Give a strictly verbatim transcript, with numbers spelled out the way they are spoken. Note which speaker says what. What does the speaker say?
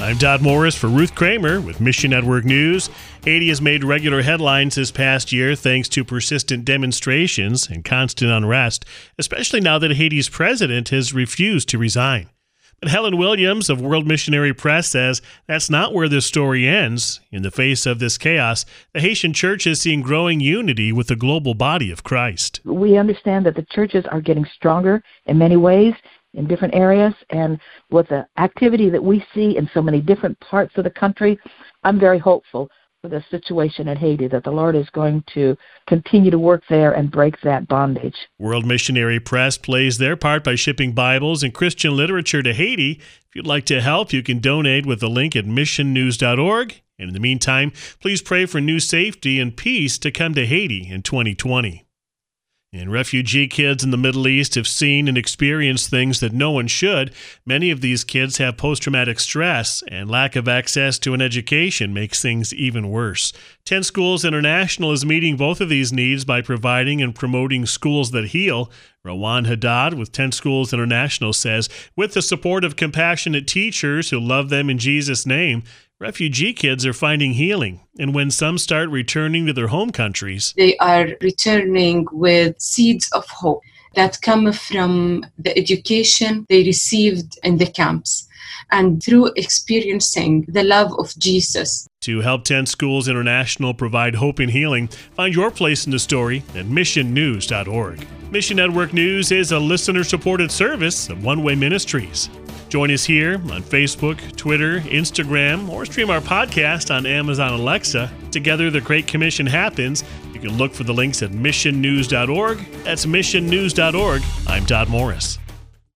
Speaker 1: I'm Dodd Morris for Ruth Kramer with Mission Network News. Haiti has made regular headlines this past year thanks to persistent demonstrations and constant unrest, especially now that Haiti's president has refused to resign. But Helen Williams of World Missionary Press says that's not where this story ends. In the face of this chaos, the Haitian church is seeing growing unity with the global body of Christ.
Speaker 2: We understand that the churches are getting stronger in many ways, in different areas, and with the activity that we see in so many different parts of the country, I'm very hopeful for the situation in Haiti, that the Lord is going to continue to work there and break that bondage.
Speaker 1: World Missionary Press plays their part by shipping Bibles and Christian literature to Haiti. If you'd like to help, you can donate with the link at mission news dot org. And in the meantime, please pray for new safety and peace to come to Haiti in twenty twenty. And refugee kids in the Middle East have seen and experienced things that no one should. Many of these kids have post-traumatic stress, and lack of access to an education makes things even worse. Ten Schools International is meeting both of these needs by providing and promoting schools that heal. Rawan Haddad with Ten Schools International says, with the support of compassionate teachers who love them in Jesus' name, refugee kids are finding healing. And when some start returning to their home countries,
Speaker 3: they are returning with seeds of hope that come from the education they received in the camps and through experiencing the love of Jesus.
Speaker 1: To help Ten Schools International provide hope and healing, find your place in the story at mission news dot org. Mission Network News is a listener-supported service of One Way Ministries. Join us here on Facebook, Twitter, Instagram, or stream our podcast on Amazon Alexa. Together, the Great Commission happens. You can look for the links at mission news dot org. That's mission news dot org. I'm Dodd Morris.